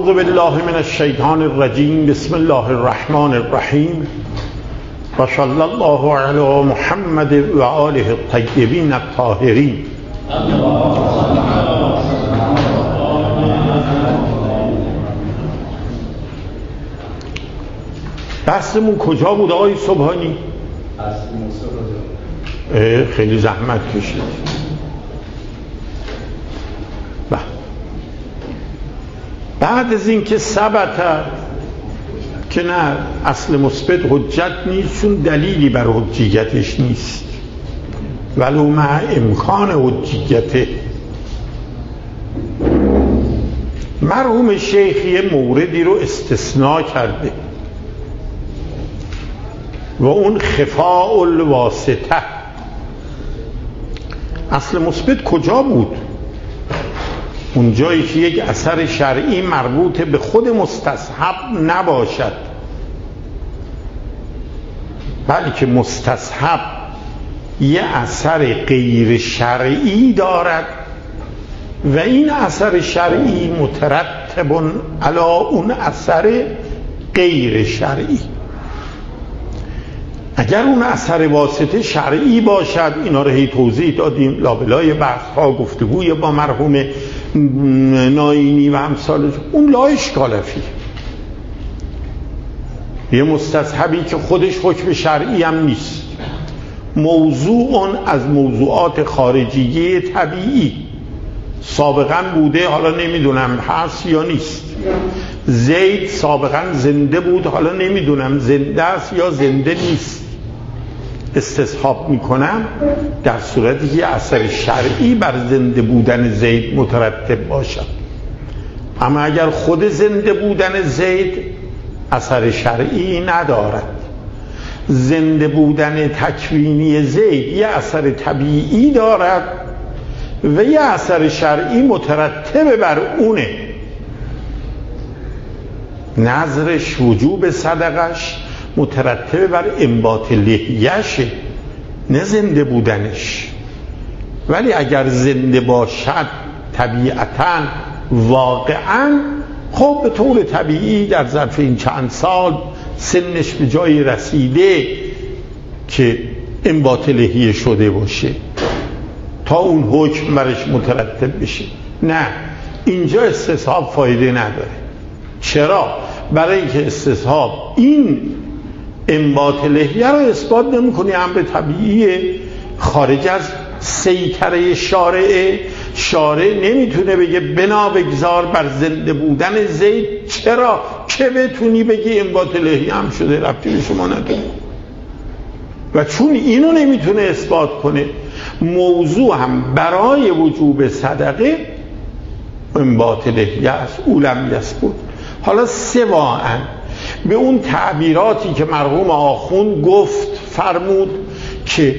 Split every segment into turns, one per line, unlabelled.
اعوذ بالله من الشیطان الرجیم. بسم الله الرحمن الرحیم و صلی الله علی محمد و آله الطیبین الطاهرین. بحثمون کجا بود آقای سبحانی؟ خیلی زحمت کشید. بعد از این که ثبت که نه اصل مثبت حجت نیست، چون دلیلی بر حجیتش نیست ولو مع امکان حجیته. مرحوم شیخ یه موردی رو استثناء کرده و اون خفاء الواسطه. اصل مثبت کجا بود؟ اون جایی که یک اثر شرعی مربوط به خود مستصحب نباشد، بلکه مستصحب یه اثر غیر شرعی دارد و این اثر شرعی مترتب علی اون اثر غیر شرعی. اگر اون اثر واسطه شرعی باشد، اینا رو هی توضیح دادیم لابلای بحث ها، گفتگوی با مرحوم ناینی و امثالش، اون لا اشکال فیه. یه مستصحبی که خودش حکم شرعی هم نیست، موضوع از موضوعات خارجیه طبیعی سابقا بوده، حالا نمیدونم هست یا نیست. زید سابقا زنده بود، حالا نمیدونم زنده است یا زنده نیست. استصحاب میکنم در صورتی که اثر شرعی بر زنده بودن زید مترتب باشد. اما اگر خود زنده بودن زید اثر شرعی ندارد، زنده بودن تکوینی زید یه اثر طبیعی دارد و یه اثر شرعی مترتب بر اونه، نظرش وجوب صدقش مترتب بر انبات لحیه‌شه، نه زنده بودنش. ولی اگر زنده باشد طبیعتاً واقعاً، خب به طور طبیعی در ظرف این چند سال سنش به جایی رسیده که انبات لحیه شده باشه تا اون حکم برش مترتب بشه. نه، اینجا استصحاب فایده نداره. چرا؟ برای اینکه استصحاب این انبات لحیه رو اثبات نمی‌کنه، امر طبیعیه خارج از سیطره شارعه. شارع نمیتونه بگه بنا بگذار بر زنده بودن زید، چرا که بتونی بگی انبات لحیه هم شده، ربطی به شما نداره. و چون اینو نمیتونه اثبات کنه، موضوع هم برای وجوب صدقه انبات لحیه است، اولم یثبت. حالا سواء به اون تعبیراتی که مرحوم آخوند گفت فرمود که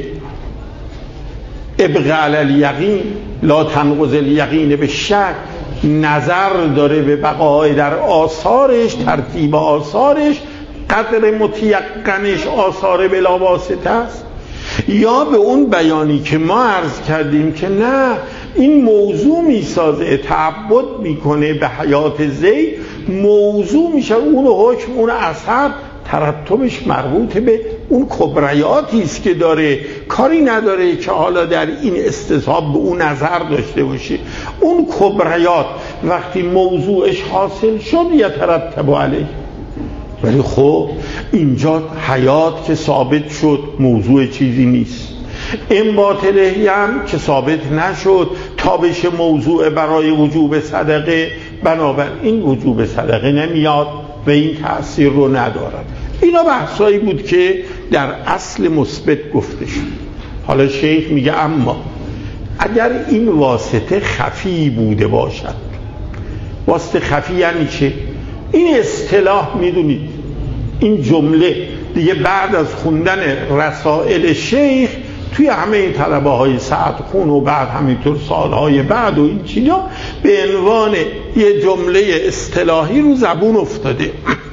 ابقاء علی الیقین لا تنقض الیقین به شک، نظر داره به بقای در آثارش، ترتیب آثارش، قدر متیقنش آثار بلا واسطه است، یا به اون بیانی که ما عرض کردیم که نه این موضوع میسازه، تعبد میکنه به حیات زید، موضوع میشه اون حکم، اون اثر ترتبش مربوط به اون کبریاتی است که داره، کاری نداره که حالا در این استصحاب به اون نظر داشته باشه. اون کبریات وقتی موضوعش حاصل شد یترتب علیه. ولی خب اینجا حیات که ثابت شد موضوع چیزی نیست، انبات لحیه هم که ثابت نشد تا بشه موضوع برای وجوب صدقه، بنابراین وجوب صدقه نمیاد و این تأثیر رو ندارد. اینا بحثایی بود که در اصل مثبت گفته شد. حالا شیخ میگه اما اگر این واسطه خفی بوده باشد، واسطه خفی یعنی چه؟ این اصطلاح میدونید، این جمله دیگه بعد از خوندن رسائل شیخ توی همه این طلبه های سعد خون و بعد همینطور سالهای بعد و این چیزا به عنوان یه جمله اصطلاحی رو زبون افتاده.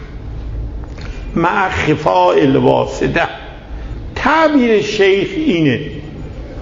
مع خفاء الواسطه. تعبیر شیخ اینه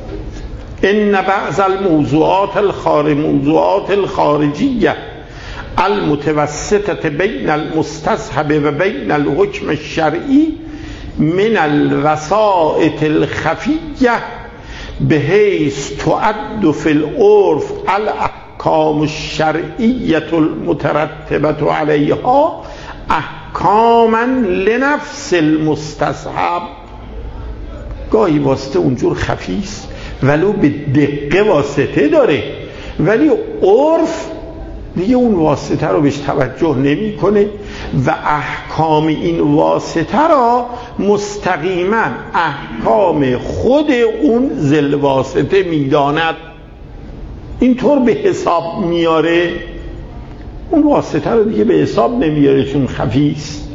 ان بعض الموضوعات الخارجیه المتوسطه بین المستصحب و بین الحکم الشرعی من الوسائط الخفیه بحیث تعد فی العرف الاحکام الشرعیه المترتبه علیها احکاما لنفس المستصحب. گاهی واسطه اونجور خفیست ولو به دقیقه واسطه داره، ولی عرف دیگه اون واسطه رو بهش توجه نمیکنه و احکام این واسطه را مستقیما احکام خود اون ذل واسطه میداند، اینطور به حساب میاره. اون واسطه رو دیگه به حساب نمیاره چون خفیست.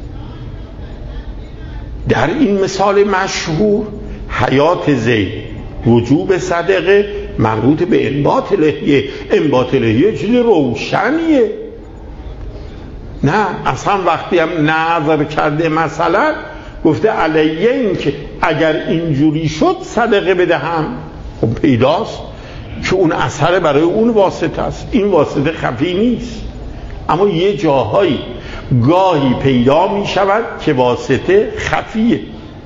در این مثال مشهور حیات زید، وجوب صدقه مربوط به انبات لحیه. انبات لحیه چیز روشنیه، نه اصلا وقتی هم نظر کرده مثلا گفته علیه این که اگر اینجوری شد صدقه بدهم، خب پیداست که اون اثر برای اون واسطه است، این واسطه خفی نیست. اما یه جاهایی گاهی پیدا می شود که واسطه خفیه.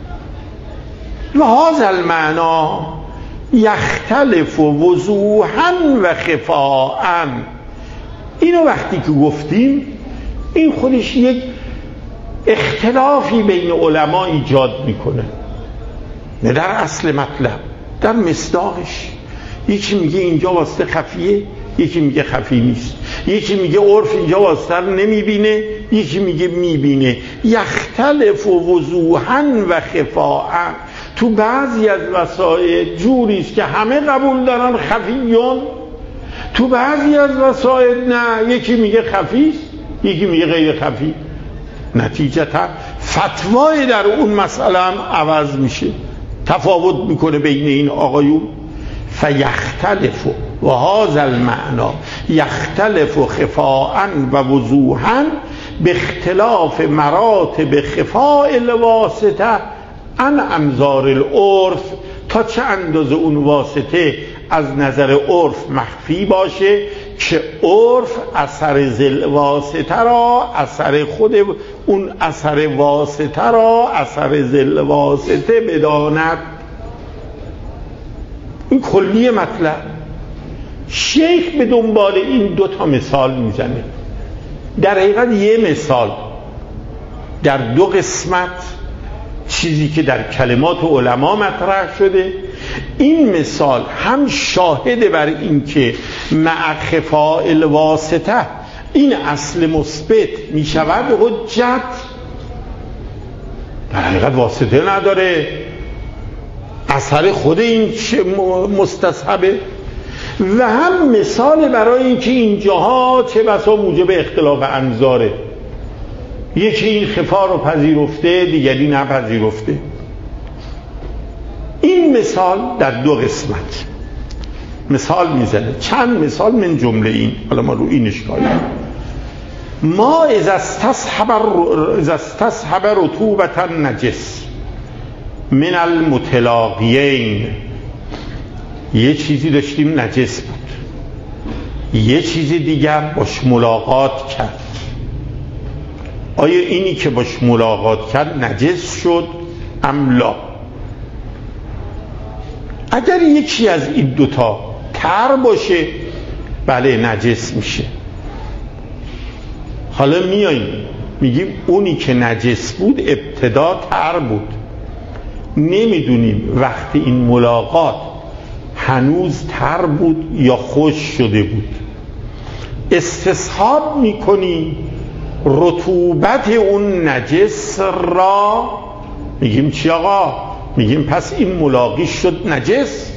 و هذا المعنی یختلف وضوحا و خفاء. اینو وقتی که گفتیم این خودش یک اختلافی بین علما ایجاد میکنه، نه در اصل مطلب، در مصداقش. یکی میگه اینجا واسطه خفیه، یکی میگه خفی نیست، یکی میگه عرف اینجا واسطه رو نمیبینه، یکی میگه میبینه. یختلف وضوحا و خفاء. تو بعضی از وسائل جوریست که همه قبول دارن خفیون، تو بعضی از وسائل نه، یکی میگه خفیست یکی میگه غیر خفی. نتیجتا فتوای در اون مسئله هم عوض میشه، تفاوت میکنه بین این آقایون. فیختلف و هذا المعنی یختلف خفاء و وضوحا به اختلاف مراتب خفاء الواسطه عن انظار العرف. تا چه اندازه اون واسطه از نظر عرف مخفی باشه که عرف اثر ذل واسطه را، اثر خود اون اثر واسطه را اثر ذل واسطه بداند. این کلی مطلب. شیخ به دنبال این دو تا مثال میزنه. در حقیقت یه مثال در دو قسمت، چیزی که در کلمات علما مطرح شده. این مثال هم شاهد بر این که مع خفاء الواسطه این اصل مثبت می شود حجت، در حقیقت واسطه نداره، اثر خود این مستصحبه. و هم مثال برای این که اینجاها چه بسا موجب اختلاف انظاره، یکی این خفا رو پذیرفته دیگری نپذیرفته. این مثال در دو قسمت مثال میزنه. چند مثال من جمله این، حالا ما رو این اشکالی ما اذا استصحب رطوبة النجس من المتلاقیین. یه چیزی داشتیم نجس بود، یه چیزی دیگر باش ملاقات کرد. آیا اینی که باش ملاقات کرد نجس شد ام لا؟ اگر یکی از این دوتا تر باشه بله نجس میشه. حالا میاییم میگیم اونی که نجس بود ابتدا تر بود، نمیدونیم وقتی این ملاقات هنوز تر بود یا خوش شده بود. استصحاب میکنیم رطوبت اون نجس را. میگیم چی آقا؟ میگیم پس این ملاقی شد نجس.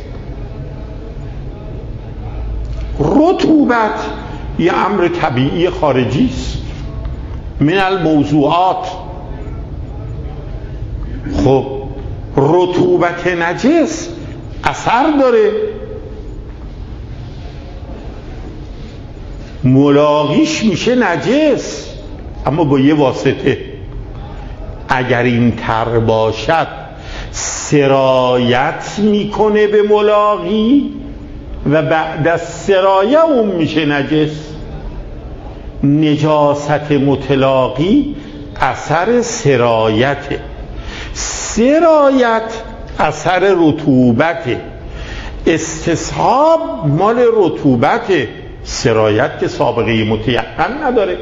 رطوبت یه امر طبیعی خارجی است من الموضوعات. خب رطوبت نجس اثر داره، ملاقیش میشه نجس، اما با یه واسطه. اگر این تر باشد سرایت میکنه به ملاقی و بعد از سرایه اون میشه نجس. نجاست متلاقی اثر سرایته، سرایت اثر رطوبته، استصحاب مال رطوبته، سرایت که سابقه متیقن نداره.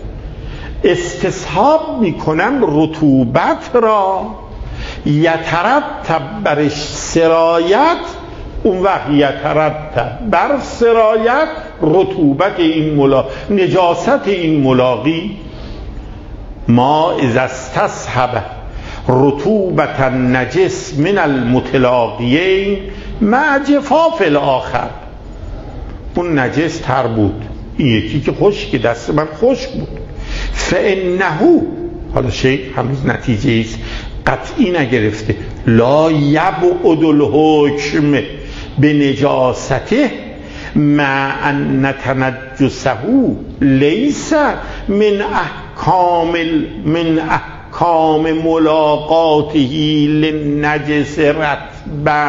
استصحاب میکنم رطوبت را، یترتب برش سرایت، اون وقت یترتب بر سرایت رطوبت این نجاست این ملاقی. ما اذا استصحب رطوبت النجس من المتلاقیین مع جفاف الاخر. اون نجس تر بود، این یکی که خشک، دست من خشک بود. فانه، حالا شیخ هنوز نتیجه است قطعی نگرفته، لا یبعد الحکم به نجاسته مع ان تنجسه لیس من احکام ملاقاته للنجس رطبا.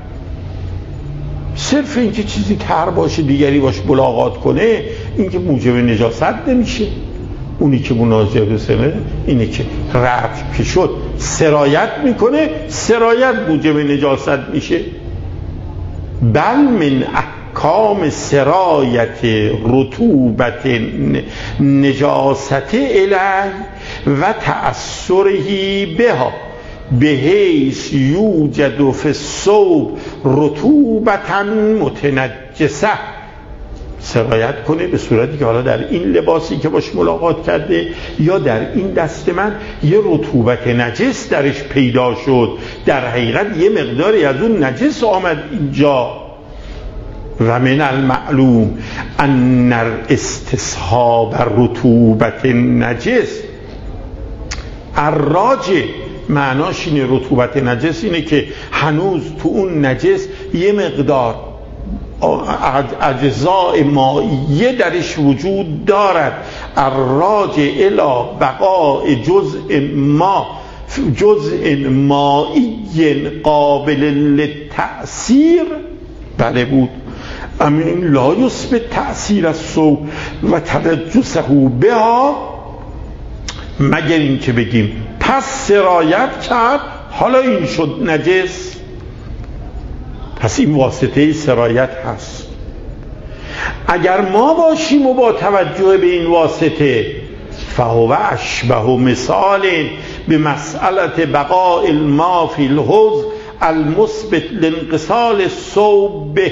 صرف اینکه چیزی تر باشه دیگری باش ملاقات کنه این که موجب نجاست نمیشه. اونی که مناجبه سنه اینه که رطب که شد سرایت میکنه، سرایت موجب نجاست میشه. بل من احکام سرایت رطوبت نجاست الیه و تأثره بها بحیث یوجد فی الثوب رطوبتا متنجسه. سرایت کنه به صورتی که حالا در این لباسی که باش ملاقات کرده یا در این دست من یه رطوبت نجس درش پیدا شد، در حقیقت یه مقداری از اون نجس آمد اینجا. و من المعلوم ان استصحاب رطوبت نجس الراجع، معناش اینه رطوبت نجس اینه که هنوز تو اون نجس یه مقدار اجزاء مائیه درش وجود دارد. الراجع الی بقاء جزء مائی قابل للتأثیر، بله بود. امین لا یثبت تأثیر الثوب و تنجسه بها، مگر این که بگیم پس سرایت کرد حالا این شد نجس. پس این واسطه سرایت هست. اگر ما باشیم و با توجه به این واسطه، فهو اشبه مثال به مسئله بقاء الماء فی الحوض المثبت لانغسال الثوب به.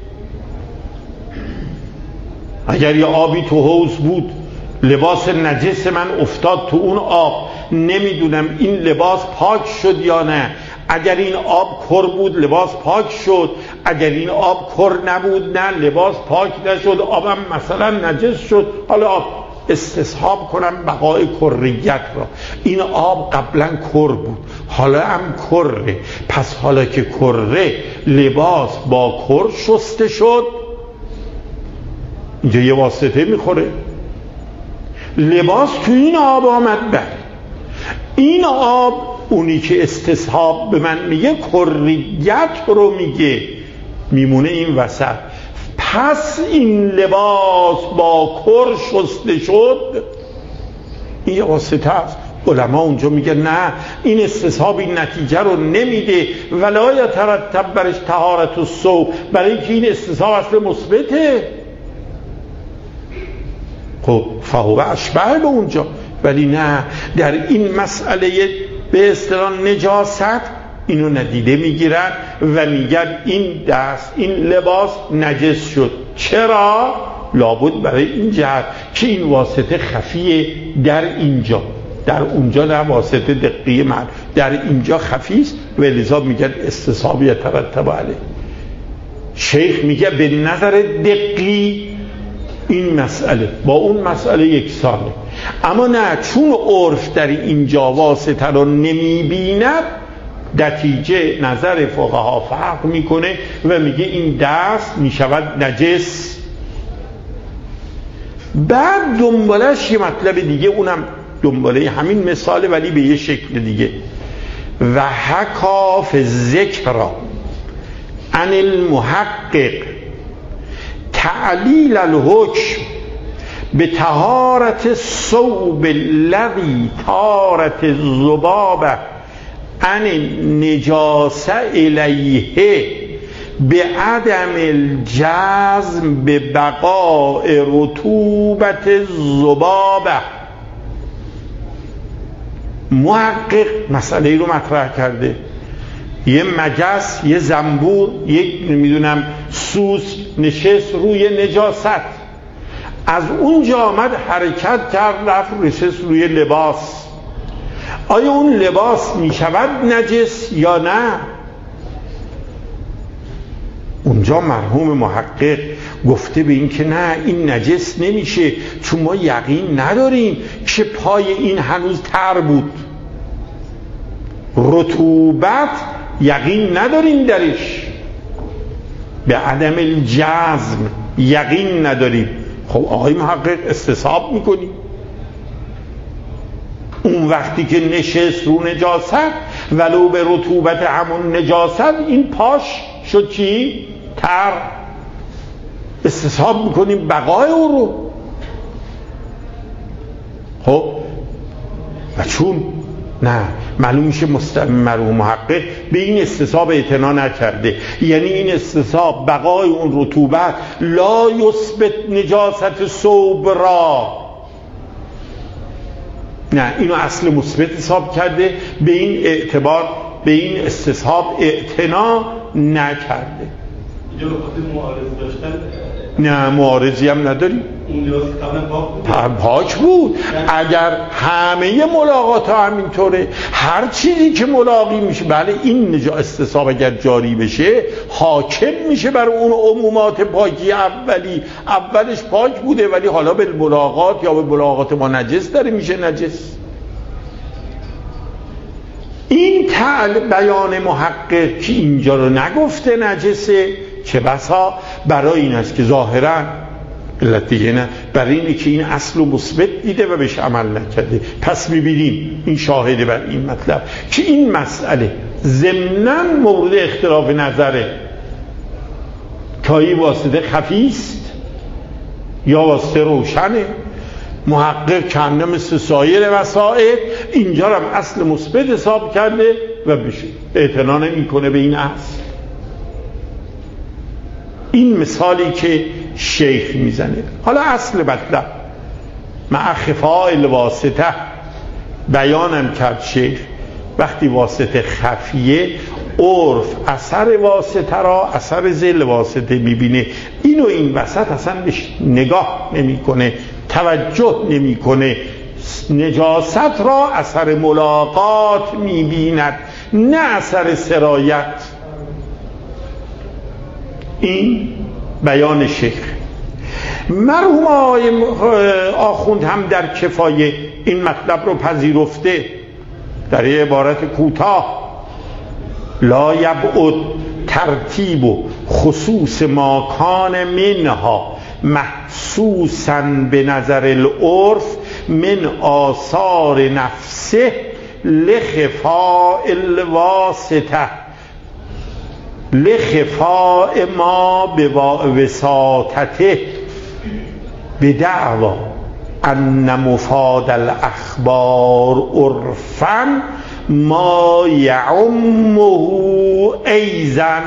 اگر یه آبی تو حوض بود، لباس نجس من افتاد تو اون آب، نمیدونم این لباس پاک شد یا نه. اگر این آب کر بود لباس پاک شد، اگر این آب کر نبود نه لباس پاک نشد، آبم مثلا نجس شد. حالا استصحاب کنم بقای کریت را، این آب قبلا کر بود حالا هم کره، پس حالا که کره لباس با کر شسته شد، اینجا یه واسطه میخوره. لباس تو این آب آمد، بله این آب اونی که استصحاب به من میگه کریت رو میگه، میمونه این وسط. پس این لباس با کر شسته شد، این یه واسطه است. علما اونجا میگه نه، این استصحاب این نتیجه رو نمیده، ولا یترتب برش طهارت الثوب، برای اینکه این استصحاب اصل مثبته. خب فهو اشبه به اونجا، ولی نه در این مسئله به اصطلاح نجاست اینو ندیده میگیرن و میگن این دست این لباس نجس شد. چرا؟ لابد برای این جهت که این واسطه خفیه در اینجا، در اونجا نه واسطه دقیقی من، در اینجا خفیست و لذا میگن استصحاب یترتب علیه. شیخ میگه به نظر دقیقی این مسئله با اون مسئله یکسانه، اما نه چون عرف در اینجا واسطه رو نمیبیند، نتیجه نظر فقها فرق میکنه و میگه این دست میشود نجس. بعد دنبالش یه مطلب دیگه، اونم دنباله همین مثاله ولی به یه شکل دیگه. و حکا فی الذکر عن المحقق تعلیل الحکم به طهارت ثوب الذی طارت الذبابه عن نجاسه الیه به عدم الجزم به بقاء رطوبت الذبابه. محقق مسئله رو مطرح کرده، یه مگس، یه زنبور، یک نمیدونم سوس نشست روی نجاست، از اونجا آمد حرکت کرد رفت نشست روی لباس، آیا اون لباس میشود نجس یا نه؟ اونجا مرحوم محقق گفته به این که نه، این نجس نمیشه، چون ما یقین نداریم که پای این هنوز تر بود، رطوبت یقین نداریم درش، به عدم الجزم یقین نداریم. خب آقای محقق استصحاب میکنی اون وقتی که نشست رو نجاست ولو به رطوبت همون نجاست این پاش شد چی؟ تر، استصحاب میکنیم بقای او رو. خب و چون نه معلوم میشه مرحوم محقق به این استصحاب اعتنا نکرده، یعنی این استصحاب بقای اون رطوبت لا یثبت نجاست ثوب را، نه اینو اصل مثبت حساب کرده، به این اعتبار به این استصحاب اعتنا نکرده.
اینجا بخاطر معارض داشتن؟
نه معارضی هم نداریم،
اون لباس قبلا
پاک بود. اگر همه ملاقات ها همینطوره، هر چیزی که ملاقی میشه، بله این استصحاب اگر جاری بشه حاکم میشه بر اون عمومات پاکی اولی، اولش پاک بوده ولی حالا به ملاقات یا به ملاقات ما نجس داره میشه نجس. این بیان محقق که اینجا رو نگفته نجسه، چه بسا برای این است که ظاهرا علت دیگه نه، برای اینه که این اصل و مثبت دیده و بهش عمل نکرده. پس میبینیم این شاهده بر این مطلب که این مسئله ضمناً مورد اختلاف نظره، تا این واسطه خفیست یا واسطه روشنه. محقق کنده مثل سایر وسائل اینجا هم اصل مثبت حساب کرده و بشه اعتنا نمی‌کنه به این اصل. این مثالی که شیخ میزنه. حالا اصل مطلب مع خفاء الواسطه بیانم کرد شیخ، وقتی واسطه خفیه عرف اثر واسطه را اثر ذل واسطه میبینه، اینو این وسط اصلا بهش نگاه نمیکنه، توجه نمیکنه، نجاست را اثر ملاقات میبیند نه اثر سرایت. این بیان شیخ. مرحوم آخوند هم در کفایه این مطلب رو پذیرفته در یه عبارت کوتاه، لا یبعد ترتیب و خصوص ما کان منها محسوسا به نظر العرف من آثار نفسه لخفاء الواسطه لخفاء ما به وساطته بدعوا ان مفاد الاخبار عرفا ما یعمه ایضا.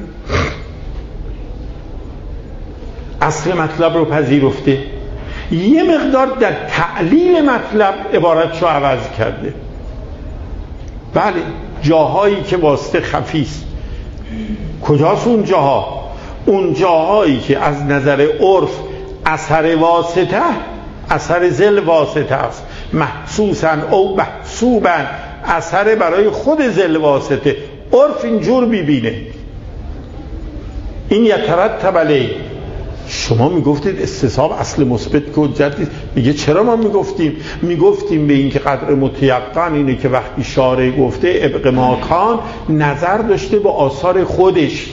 اصل مطلب رو پذیرفته، یه مقدار در تعلیل مطلب عبارتشو عوض کرده. بله جاهایی که واسطه خفیست، کجاست اون جاها؟ اون جاهایی که از نظر عرف اثر واسطه اثر ذل واسطه است، محسوسا او محسوبا اثر برای خود ذل واسطه، عرف اینجور بیبینه. این یترتب علیه. شما میگفتید استصحاب اصل مثبت که حجت نیست، میگه چرا ما میگفتیم به این که قدر متیقن اینه که وقتی شارع گفته ابق ماکان نظر داشته به آثار خودش،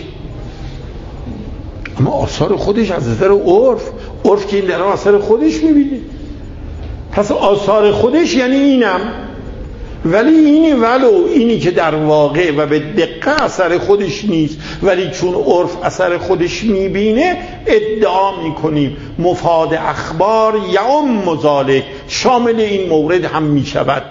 اما آثار خودش از نظر عرف که این در آثار خودش میبینه. پس آثار خودش یعنی اینم ولی اینی که در واقع و به دقت اثر خودش نیست، ولی چون عرف اثر خودش میبینه ادعا میکنیم مفاد اخبار یعم ذالک، شامل این مورد هم میشود.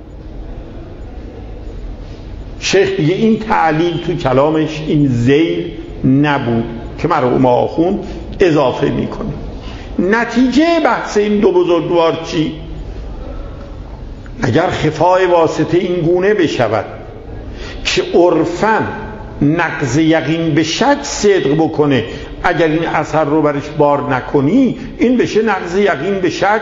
شیخ دیگه این تعلیل تو کلامش این ذیل نبود که مرحوم آخوند اضافه میکنه. نتیجه بحث این دو بزرگوار چی؟ اگر خفای واسطه این گونه بشود که عرفاً نقض یقین به شک صدق بکنه، اگر این اثر رو برش بار نکنی این بشه نقض یقین به شک.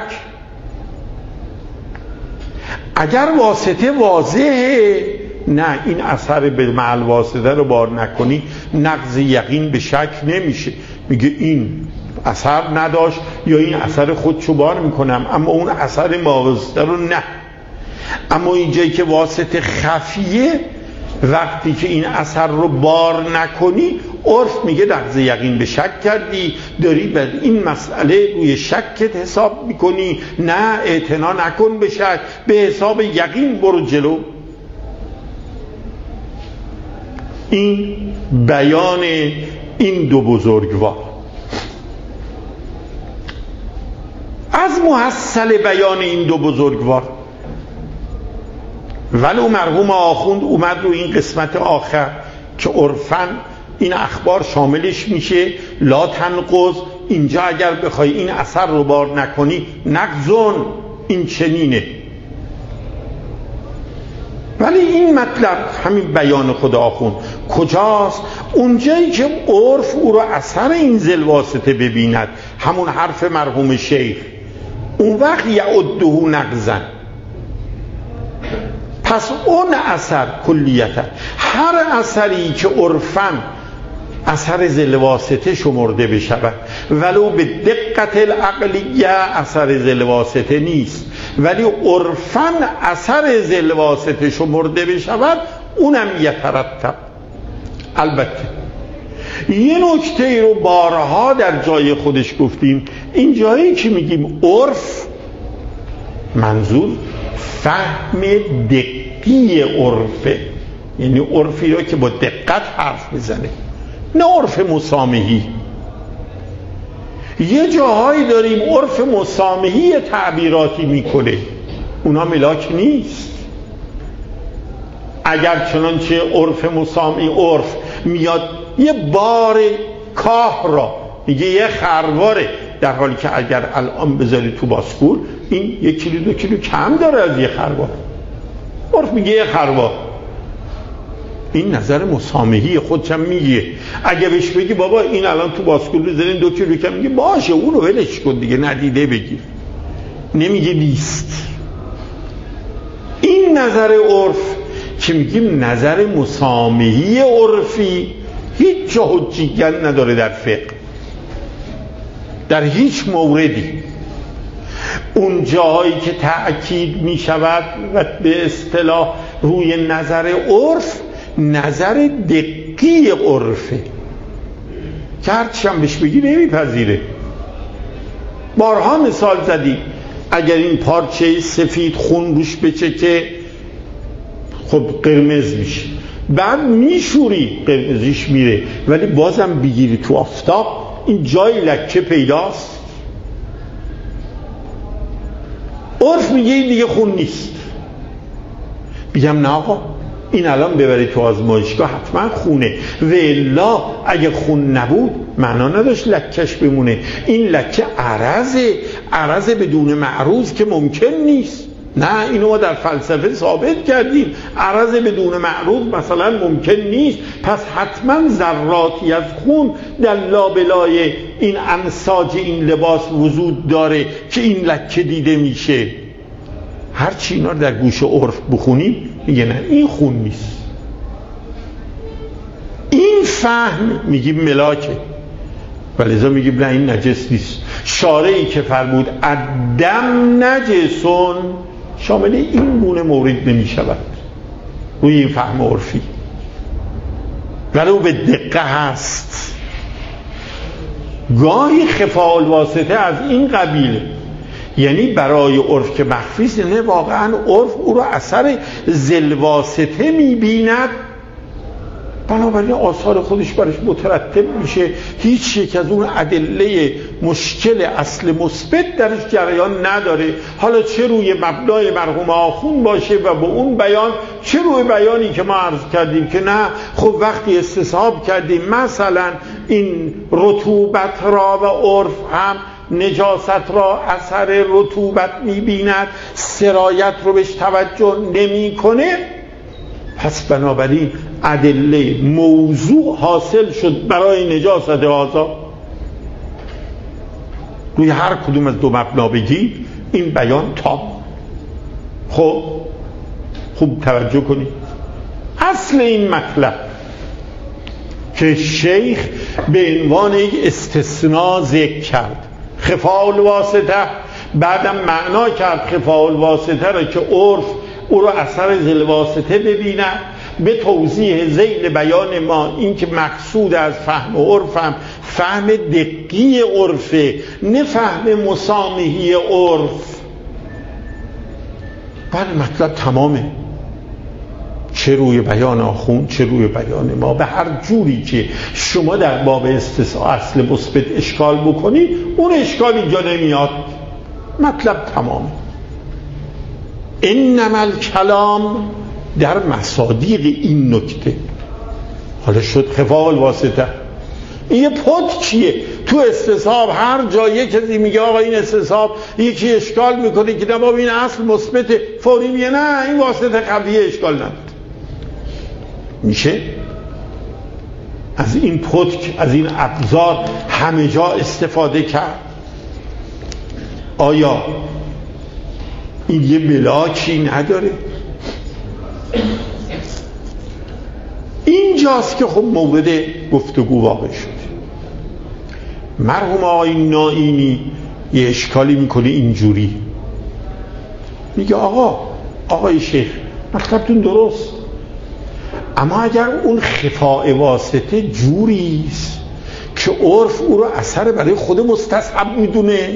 اگر واسطه واضحه، نه این اثر به معل واسطه رو بار نکنی نقض یقین به شک نمیشه. میگه این اثر نداشت یا این اثر خودشو بار میکنم، اما اون اثر ماواسطه رو نه. اما اینجایی که واسطه خفیه، وقتی که این اثر رو بار نکنی عرف میگه نقض یقین به شک کردی، داری بر این مسئله روی شکت حساب میکنی، نه اعتنا نکن به شک، به حساب یقین برو جلو. این بیان این دو بزرگوار. از محصل بیان این دو بزرگوار ولو مرحوم آخوند اومد رو این قسمت آخر که عرفاً این اخبار شاملش میشه لا تنقض، اینجا اگر بخوای این اثر رو بار نکنی نقضون، این چنینه. ولی این مطلب همین بیان خود آخوند کجاست؟ اونجایی که عرف او رو اثر این ذل واسطه ببیند، همون حرف مرحوم شیخ، اون وقت یعده نقضن. پس اون اثر کلیتا، هر اثری که عرفاً اثر ذل واسطه شمرده بشود ولو به دقت العقلیه اثر ذل واسطه نیست، ولی عرفاً اثر ذل واسطه شمرده بشود، اونم یترتب. البته یه نکته رو بارها در جای خودش گفتیم، این جایی که میگیم عرف، منظور فهم دقیق عرفه، یعنی عرفی رو که با دقت حرف بزنه، نه عرف مسامحی. یه جاهایی داریم عرف مسامحی تعبیراتی میکنه، اونا ملاک نیست. اگر چنانچه عرف مسامحی، عرف میاد یه بار کاه را میگه یه خرواره، در حالی که اگر الان بذاری تو باسکول این 1 کیلو 2 کیلو کم داره از یه خروار. عرف میگه یه خروار. این نظر مسامحی خودشم میگه. اگه بهش بگی بابا این الان تو باسکول بذارین 2 کیلو کم، میگه باشه اون رو ولش کن دیگه، ندیده بگیر، نمیگه نیست. این نظر عرف که میگیم نظر مسامحی عرفی هیچ جا حجیت نداره در فقه، در هیچ موردی. اون جاهایی که تأکید می شود و به اصطلاح روی نظر عرف، نظر دقیق عرفه که هرچی هم بهش بگی نمیپذیره. بارها مثال زدی، اگر این پارچه سفید خون روش بچکه خب قرمز میشه، بعد میشوری قرمزیش میره، ولی بازم بگیری تو آفتاب این جای لکه پیداست. عرف میگه این دیگه خون نیست. میگم نه آقا، این الان ببری تو آزمایشگاه حتما خونه، و الا اگه خون نبود معنا نداشت لکش بمونه. این لکه عرض بدون معروض که ممکن نیست. نه، اینو ما در فلسفه ثابت کردیم، عرض بدون معروض مثلا ممکن نیست. پس حتما ذراتی از خون در لابلای این انساج این لباس وجود داره که این لکه دیده میشه. هرچی اینا رو در گوش عرف بخونیم میگه نه این خون نیست. این فهم میگیم ملاکه، ولذا میگیم نه این نجس نیست. شارعی که فرمود الدم نجسون شامل این گونه مورد نمیشود روی این فهم عرفی، ولو به دقه هست. گاهی خفاء الواسطه از این قبیل یعنی برای عرف که مخفی است، نه واقعا عرف او رو اثر ذوالواسطه میبیند، بنابراین آثار خودش برش مترتب میشه، هیچ یک از اون ادله مشکل اصل مثبت درش جریان نداره. حالا چه روی مبنای مرحوم آخوند باشه و با اون بیان، چه روی بیانی که ما عرض کردیم که نه خب وقتی استصحاب کردیم مثلا این رطوبت را و عرف هم نجاست را اثر رطوبت میبیند، سرایت رو بهش توجه نمی کنه، پس بنابراین ادله موضوع حاصل شد برای نجاست آزاد. روی هر کدوم از دو مبنا بگید این بیان تام. خب خوب توجه کنید، اصل این مطلب که شیخ به عنوان یک استثناء ذکر کرد خفاء الواسطه، بعدم معنا کرد خفاء الواسطه را که عرف او را اثر ذوالواسطه ببیند. به توضیح ذیل بیان ما این که مقصود از فهم عرفم فهم دقیق عرفه، نه فهم مسامحی عرف. بله مطلب تمامه، چه روی بیان آخوند چه روی بیان ما، به هر جوری که شما در باب استثناء اصل مثبت اشکال بکنید اون اشکال اینجا نمیاد، مطلب تمامه. انما الکلام در مصادیق این نکته. حالا شد خفاء الواسطه، این یه پد چیه؟ تو استصحاب هر جایی کسی میگه آقا این استصحاب، یکی اشکال میکنه که بابا این اصل مثبت، فوری میگه نه این واسطه قبلیه اشکال نداره. میشه از این پتک، از این ابزار همه جا استفاده کرد؟ آیا این یه ملاکی نداره؟ اینجاست که خب مورد گفتگو واقع شد. مرحوم آقای نائینی یه اشکالی میکنه اینجوری، میگه آقای شیخ مطلبتون درست، اما اگر اون خفاء واسطه جوریست که عرف او رو اثر برای خود مستصحب میدونه،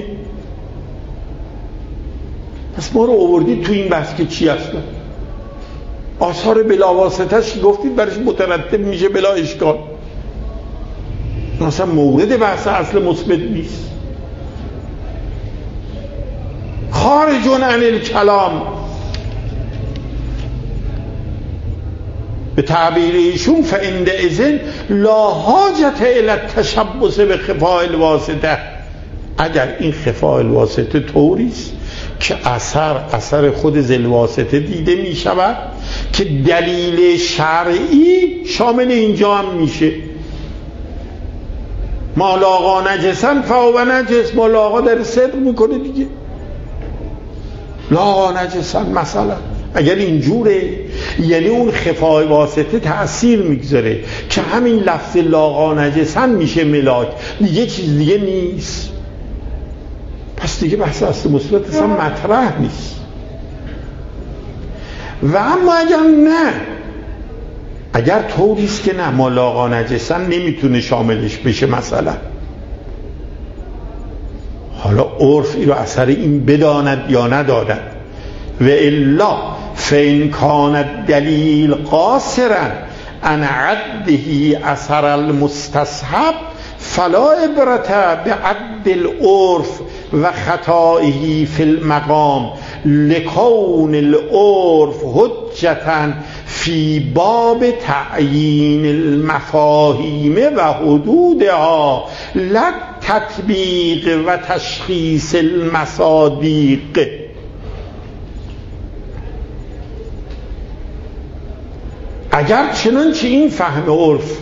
پس ما رو آوردید تو این بحث که چی هست؟ آثار بلا واسطه‌اش گفتید برش مترتب میشه بلا اشکال، مثلا مورد بحث اصل مثبت نیست. خارج عن الکلام به تعبیر ایشون فعندئذ لا حاجت الی التشبث به خفاء الواسطه. اگر این خفاء الواسطه طوریست که اثر خود ذوالواسطه دیده می شود که دلیل شرعی شامل اینجا هم میشه، ما لاقا نجسن فهو نجس، ما لاقا در صدق میکنه دیگه، لاقا نجسن مثلا. اگر اینجوره یعنی اون خفاء واسطه تأثیر میگذاره که همین لفظ لاقا نجسن میشه ملاک، دیگه چیز دیگه نیست، پس دیگه بحث اصل مثبت اصلا مطرح نیست. و اما اگر طوریست که نه ما لاقا نجسن نمیتونه شاملش بشه مثلا، حالا عرف رو اثر این بداند یا نداند، و الا فإن کان الدلیل قاصرا عن عده اثر المستصحب فلا عبرت بعد العرف و خطائه فی المقام لکون العرف حجتا فی باب تعیین المفاهیم و حدودها لا تطبیق و تشخیص المصادیق. اگر چنانچه این فهم عرف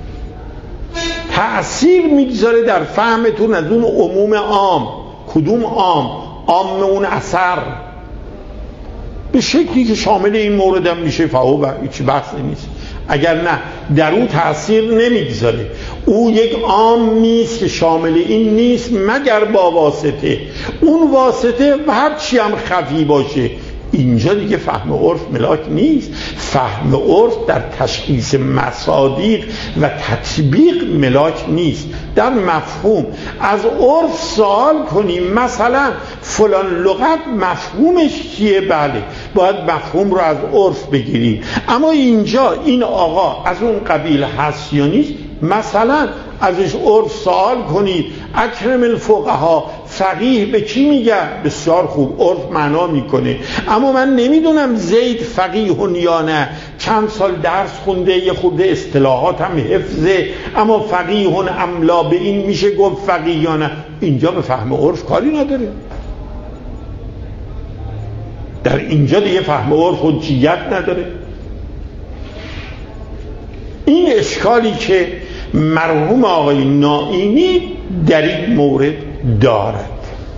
تأثیر میگذاره در فهمتون از اون عموم عام، کدوم عام اون اثر به شکلی که شامل این مورد هم میشه فهو هیچ بحثی نیست. اگر نه در اون تأثیر نمیگذاره، او یک عام نیست که شامل این نیست مگر با واسطه، اون واسطه هر چی هم خفی باشه اینجا دیگه فهم عرف ملاک نیست. فهم عرف در تشخیص مصادیق و تطبیق ملاک نیست. در مفهوم از عرف سوال کنیم، مثلا فلان لغت مفهومش چیه؟ بله باید مفهوم رو از عرف بگیریم. اما اینجا این آقا از اون قبیل هست یا نیست؟ مثلا ازش عرف سوال کنید. اکرم الفقها، فقیه به چی میگن؟ بسیار خوب، عرف معنا میکنه. اما من نمیدونم زید فقیه یا نه، چند سال درس خونده، یه خورده اصطلاحات هم حفظه، اما فقیه املا به این میشه گفت فقیه یا نه. اینجا به فهم عرف کاری نداره. در اینجا دیگه فهم عرف حجیت نداره. این اشکالی که مرحوم آقای نائینی در این مورد دارد.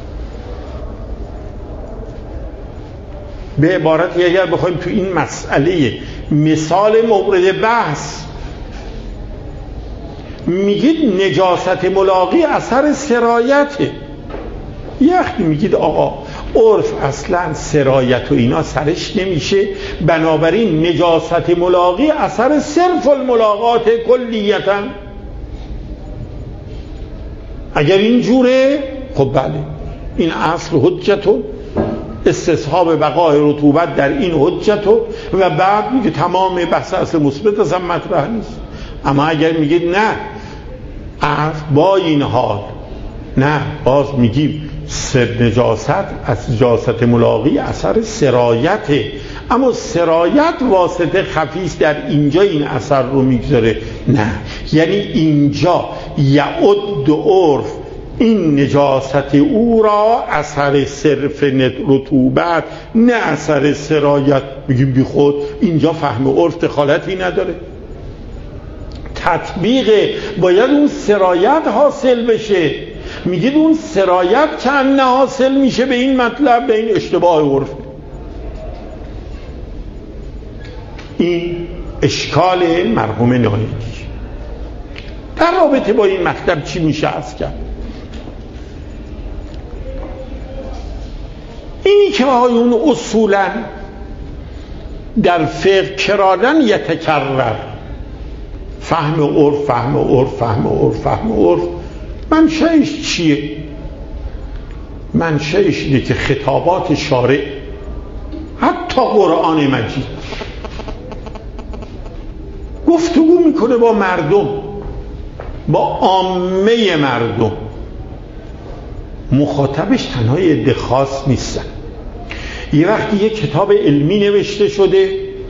به عبارتی اگر بخوایم تو این مسئله مثال مورد بحث، میگید نجاست ملاقی اثر سرایته. یه وقتی میگید آقا عرف اصلا سرایت و اینا سرش نمیشه، بنابراین نجاست ملاقی اثر صرف الملاقات کلیتا. اگر این جوره خب بله این اصل حجتون، استصحاب بقای رطوبت در این حجتون، و بعد میگه تمام بحث اصل مثبت اصلا مطرح نیست. اما اگر میگید نه با این حال نه، باز میگیم نجاست از نجاست ملاقی اثر سرایته، اما سرایت واسطه خفیست در اینجا این اثر رو میگذاره. نه، یعنی اینجا یعد عرف این نجاست او را اثر صرف رطوبت نه اثر سرایت. بگیم بی خود اینجا فهم عرف دخالتی نداره. تطبیق باید اون سرایت حاصل بشه. میگید اون سرایت چند حاصل میشه به این مطلب، به این اشتباه عرف. این اشکال مرحوم نائینی. در رابطه با این مطلب چی میشه عرض کرد؟ اینی که آقایون اصولا در فقه کرادن یتکرر فهم عرف فهم عرف فهم عرف فهم عرف، منشأش چیه؟ منشأش اینه که خطابات شارع، حتی قرآن مجید، گفتگو میکنه با مردم، با عامه مردم. مخاطبش تنها عده خاص نیستن. یه وقتی یه کتاب علمی نوشته شده،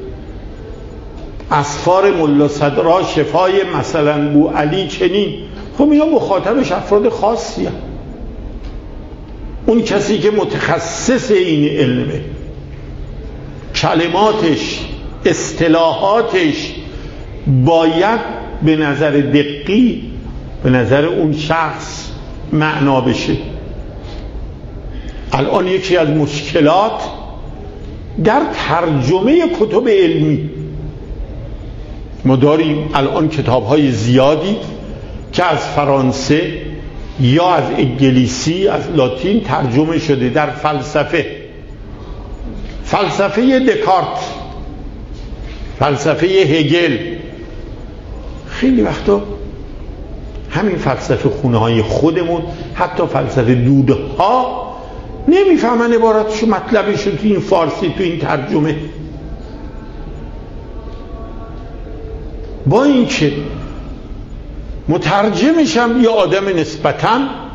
اسفار ملا صدرا شفای مثلا بو علی چنین، خب اینا مخاطبش افراد خاصی هست. اون کسی که متخصص این علمه، کلماتش اصطلاحاتش باید به نظر دقیق به نظر اون شخص معنا بشه. الان یکی از مشکلات در ترجمه کتب علمی، ما داریم الان کتاب‌های زیادی که از فرانسه یا از انگلیسی از لاتین ترجمه شده در فلسفه دکارت، فلسفه هگل. خیلی وقتا همین فلسفه خونه‌های خودمون، حتی فلسفه دودها نمیفهمن عبارتشو، مطلبشو تو این فارسی تو این ترجمه. با اینکه مترجمش هم یه آدم نسبتاً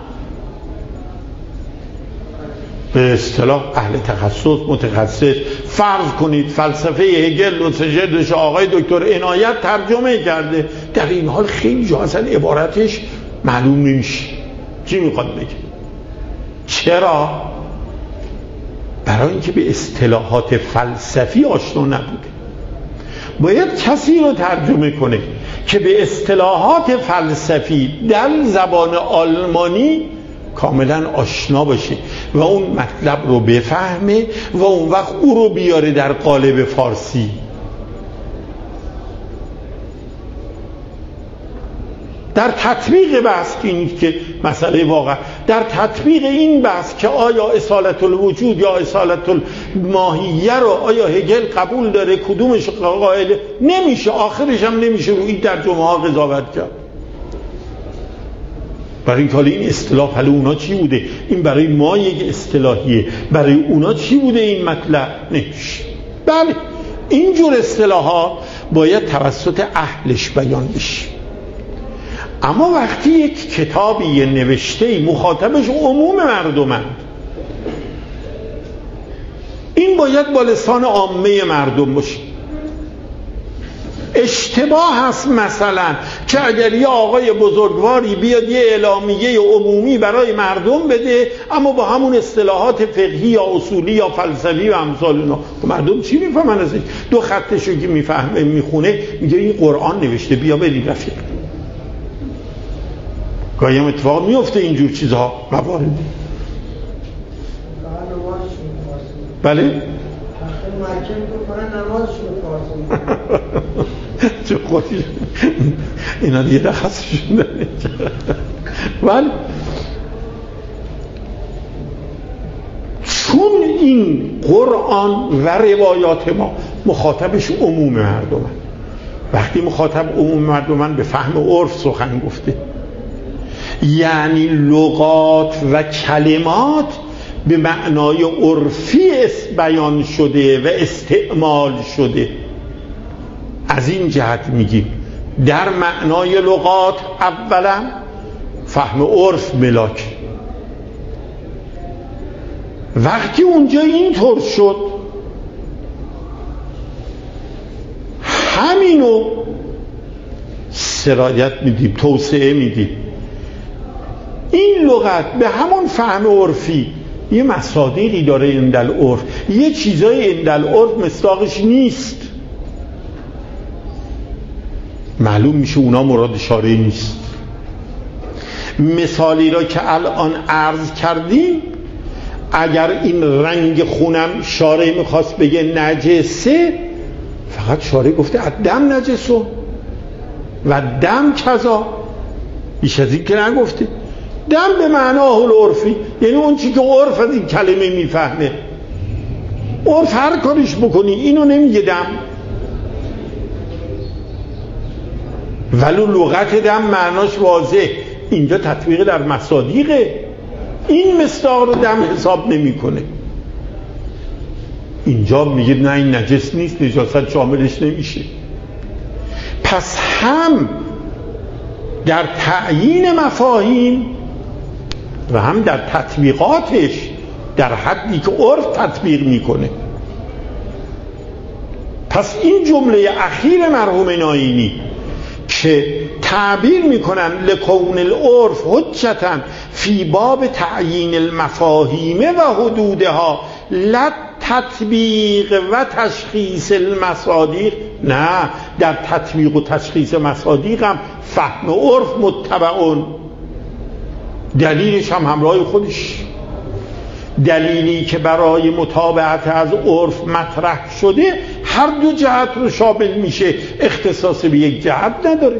به اصطلاح اهل تخصص متخصص، فرض کنید فلسفه هگل و سجدش آقای دکتر عنایت ترجمه کرده، در این حال خیلی جا اصلا عبارتش معلوم نمیشه چی میخواد بگه. چرا؟ برای اینکه به اصطلاحات فلسفی آشنا نبوده. باید کسی رو ترجمه کنه که به اصطلاحات فلسفی در زبان آلمانی کاملا آشنا باشه و اون مطلب رو بفهمه و اون وقت او رو بیاره در قالب فارسی. در تطبیق بحث این که مسئله واقع در تطبیق این بحث که آیا اصالت الوجود یا اصالت الماهیه رو آیا هگل قبول داره، کدومش قائل، نمیشه، آخرش هم نمیشه روی این ترجمه ها قضاوت کرد. برای این حالا این اصطلاح حالا اونا چی بوده؟ این برای ما یک اصطلاحیه، برای اونا چی بوده این مطلب؟ نمیشه. بله اینجور اصطلاحات باید توسط اهلش بیان بشه. اما وقتی یک کتابی نوشته مخاطبش عموم مردمند، این باید با لسان عامه مردم باشه. اشتباه هست مثلا که اگر یه آقای بزرگواری بیاد یه اعلامیه عمومی برای مردم بده اما با همون اصطلاحات فقهی یا اصولی یا فلسفی و امثال اینا، مردم چی میفهمن ازش؟ دو خطشو که میفهمه میخونه میگه این قرآن نوشته بیا بریم رفیق. گاهی هم اتفاق میفته اینجور چیزها مواردی. بله؟ چه خودی اینا دیگه رخصشون داره. ولی چون این قرآن و روایات ما مخاطبش عموم مردمن، وقتی مخاطب عموم مردمن به فهم عرف سخن گفته، یعنی لغات و کلمات به معنای عرفی بیان شده و استعمال شده. از این جهت میگیم در معنای لغات اولا فهم عرف ملاک. وقتی اونجا اینطور شد همینو سرایت میدیم، توسعه میدیم. این لغت به همون فهم عرفی یه مصادیقی داره اندل عرف، یه چیزای اندل عرف مصداقش نیست، معلوم میشه اونا مراد شارع نیست. مثالی را که الان عرض کردیم، اگر این رنگ خونم شارع میخواست بگه نجسه، فقط شارع گفته الدم نجسه و دم کذا، بیش از این که نگفته. دم به معناه العرفی، یعنی اون چی که عرف از این کلمه میفهمه. عرف هر کارش بکنی اینو نمیگه دم، ولو لغت دم معناش واضح، اینجا تطبیق در مصادیقه، این مصداق رو دم حساب نمیکنه. اینجا میگه نه این نجس نیست، نجاست شاملش نمیشه. پس هم در تعیین مفاهیم و هم در تطبیقاتش در حدی که عرف تطبیق میکنه. پس این جمله اخیر مرحوم ناینی که تعبیر میکنن لکون العرف حجتا فی باب تعیین المفاهیم و حدودها لا تطبیق و تشخیص المصادیق، نه در تطبیق و تشخیص مصادیق هم فهم عرف متبعون، دلیلش هم همراه خودش، دلیلی که برای متابعت از عرف مطرح شده هر دو جهت رو شامل میشه، اختصاص به یک جهت نداره.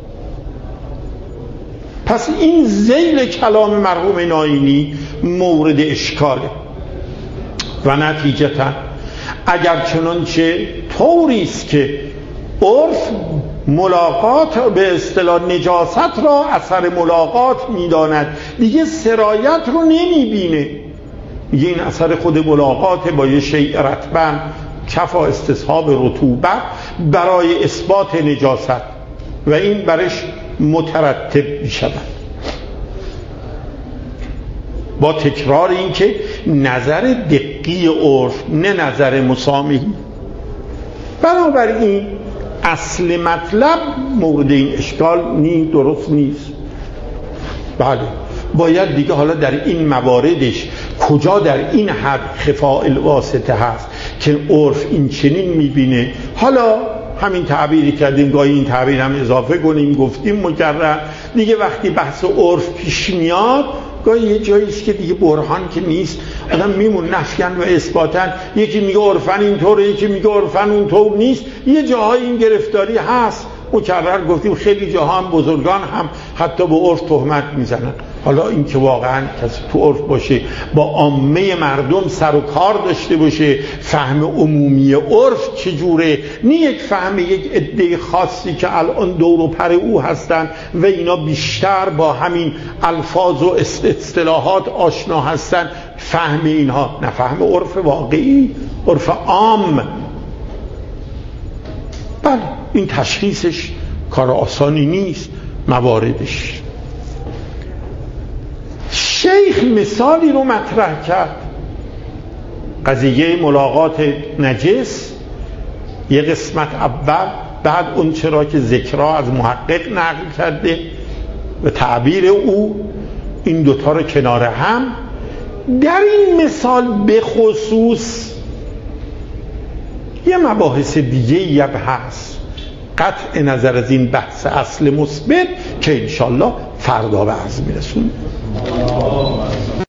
پس این ذیل کلام مرحوم ناینی مورد اشکاله و نتیجتا اگر چنانچه طوریست که عرف ملاقات به اصطلاح نجاست را اثر ملاقات میداند، دیگه سرایت رو نمیبینه، میگه این اثر خود ملاقات با یه شیء رطبن کفا استصحاب رطوبت برای اثبات نجاست و این برش مترتب میشود. با تکرار این که نظر دقیق عرف نه نظر مسامحی. بنابراین اصل مطلب مورد این اشکال درست نیست. بله باید دیگه حالا در این مواردش کجا در این حد خفاء الواسطه هست که عرف این چنین میبینه، حالا همین تعبیری کردیم، گاهی این تعبیر هم اضافه کنیم، گفتیم مکرر دیگه. وقتی بحث عرف پیش میاد گاهی یه جاییست که دیگه برهان که نیست، آدم میمون نفیان و اثباتن، یکی میگه عرفن اینطوره، یکی میگه عرفن اونطور نیست، یه جاهای این گرفتاری هست. مکرر گفتیم خیلی جاها هم بزرگان هم حتی به عرف تهمت میزنن. حالا این که واقعا کسی تو عرف باشه با عامه مردم سر و کار داشته باشه، فهم عمومی عرف چجوره، نه یک فهم یک عده خاصی که الان دور و پر او هستن و اینا بیشتر با همین الفاظ و اصطلاحات آشنا هستن، فهم اینها، نه فهم عرف واقعی، عرف عام. بله این تشخیصش کار آسانی نیست. مواردش شیخ مثالی رو مطرح کرد، قضیه ملاقات نجس، یه قسمت اول، بعد اون چرا که ذکرها از محقق نقل کرده و تعبیر او، این دوتا رو کنار هم. در این مثال به خصوص یه مباحث دیگه هم هست، قطع نظر از این بحث اصل مثبت که انشالله فردا به عرض میرسونیم.